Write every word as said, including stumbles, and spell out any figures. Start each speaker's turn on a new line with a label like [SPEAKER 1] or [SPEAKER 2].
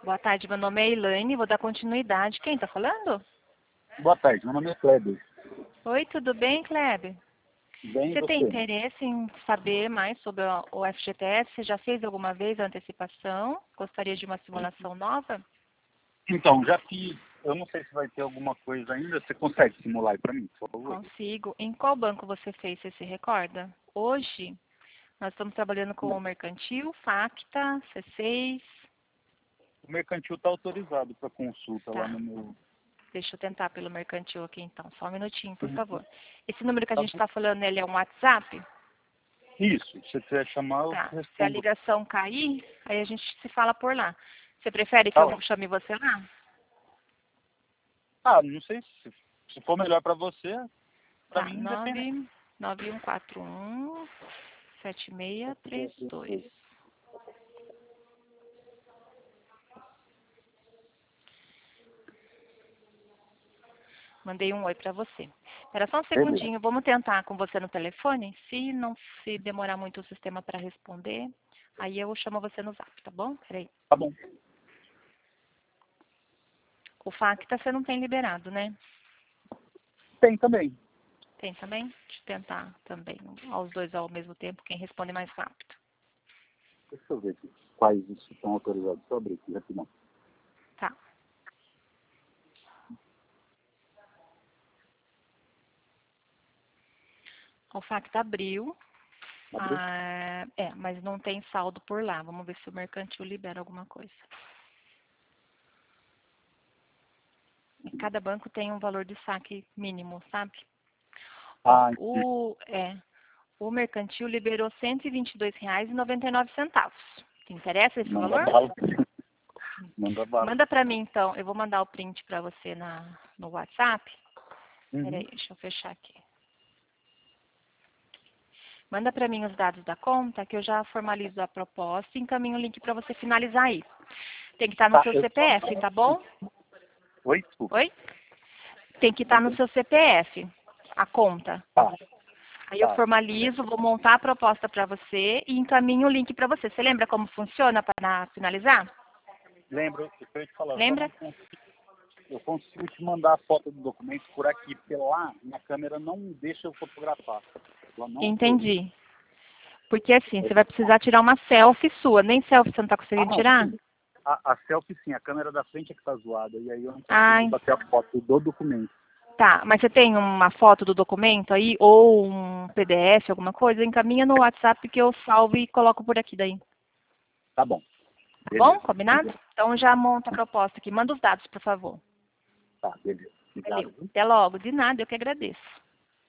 [SPEAKER 1] Boa tarde, meu nome é Elaine, vou dar continuidade. Quem está falando?
[SPEAKER 2] Boa tarde, meu nome é Kleber.
[SPEAKER 1] Oi, tudo bem, Kleber?
[SPEAKER 2] Bem,
[SPEAKER 1] Você tem
[SPEAKER 2] você?
[SPEAKER 1] interesse em saber mais sobre o F G T S? Você já fez alguma vez a antecipação? Gostaria de uma simulação nova?
[SPEAKER 2] Então, já fiz. Eu não sei se vai ter alguma coisa ainda. Você consegue simular aí para mim, por favor?
[SPEAKER 1] Consigo. Em qual banco você fez, você se recorda? Hoje, nós estamos trabalhando com o Mercantil, Facta, C seis.
[SPEAKER 2] O mercantil está autorizado para consulta lá
[SPEAKER 1] Tá.
[SPEAKER 2] no meu...
[SPEAKER 1] Deixa eu tentar pelo Mercantil aqui então. Só um minutinho, por favor. Esse número que a
[SPEAKER 2] Tá
[SPEAKER 1] gente
[SPEAKER 2] bom.
[SPEAKER 1] está falando, ele é um WhatsApp?
[SPEAKER 2] Isso, se você quiser chamar, eu
[SPEAKER 1] Tá. Se a
[SPEAKER 2] respondo.
[SPEAKER 1] ligação cair, aí a gente se fala por lá. Você prefere que
[SPEAKER 2] Tá
[SPEAKER 1] eu
[SPEAKER 2] bom.
[SPEAKER 1] chame você lá?
[SPEAKER 2] Ah, não sei se, se for melhor para você, para
[SPEAKER 1] Tá.
[SPEAKER 2] mim independente.
[SPEAKER 1] nove nove um quatro um sete seis três dois. Mandei um oi pra você. Espera só um
[SPEAKER 2] Beleza.
[SPEAKER 1] segundinho, vamos tentar com você no telefone. Se não se demorar muito o sistema para responder, aí eu chamo você no zap, tá bom? Peraí.
[SPEAKER 2] Tá bom.
[SPEAKER 1] O Facta você não tem liberado, né?
[SPEAKER 2] Tem também.
[SPEAKER 1] Tem também? Deixa eu tentar também, aos dois ao mesmo tempo, quem responde mais rápido.
[SPEAKER 2] Deixa eu ver aqui quais estão autorizados. Deixa eu abrir aqui rapidão.
[SPEAKER 1] Tá. O Facta abriu.
[SPEAKER 2] Abriu?
[SPEAKER 1] Ah, é, mas não tem saldo por lá. Vamos ver se o Mercantil libera alguma coisa. E cada banco tem um valor de saque mínimo, sabe? Ó,
[SPEAKER 2] Ah,
[SPEAKER 1] o, é, o Mercantil liberou cento e vinte e dois reais e noventa e nove centavos. Te interessa esse
[SPEAKER 2] manda
[SPEAKER 1] valor?
[SPEAKER 2] bala. Manda bala.
[SPEAKER 1] Manda pra mim, então. Eu vou mandar o print pra você na, no WhatsApp.
[SPEAKER 2] Uhum.
[SPEAKER 1] Peraí, deixa eu fechar aqui. Manda pra mim os dados da conta, que eu já formalizo a proposta e encaminho o link pra você finalizar aí. Tem que estar no
[SPEAKER 2] Tá,
[SPEAKER 1] seu
[SPEAKER 2] eu
[SPEAKER 1] C P
[SPEAKER 2] só
[SPEAKER 1] F, tá bom?
[SPEAKER 2] Oi, desculpa.
[SPEAKER 1] Oi? Tem que estar no seu C P F, a conta.
[SPEAKER 2] Tá,
[SPEAKER 1] Aí eu
[SPEAKER 2] tá.
[SPEAKER 1] formalizo, vou montar a proposta para você e encaminho o link para você. Você lembra como funciona para finalizar?
[SPEAKER 2] Lembro, eu ia te falar, eu só
[SPEAKER 1] Lembra?
[SPEAKER 2] não consigo, eu consigo te mandar a foto do documento por aqui, porque lá minha câmera não deixa eu fotografar. Ela não autoriza.
[SPEAKER 1] Entendi. Porque assim, você vai precisar tirar uma selfie sua. Nem selfie você não está
[SPEAKER 2] Ah,
[SPEAKER 1] conseguindo
[SPEAKER 2] não,
[SPEAKER 1] tirar?
[SPEAKER 2] sim. A, a selfie sim, a câmera da frente é que tá zoada, e aí eu não consigo
[SPEAKER 1] Ai,
[SPEAKER 2] bater a foto do documento.
[SPEAKER 1] tá. Mas você tem uma foto do documento aí? Ou um P D F, alguma coisa? Encaminha no WhatsApp que eu salvo e coloco por aqui daí.
[SPEAKER 2] Tá bom,
[SPEAKER 1] Tá bom?
[SPEAKER 2] beleza.
[SPEAKER 1] Combinado? Então já monta a proposta aqui. Manda os dados, por favor.
[SPEAKER 2] Tá, beleza. Obrigado,
[SPEAKER 1] Valeu.
[SPEAKER 2] viu?
[SPEAKER 1] Até logo. De nada, eu que agradeço.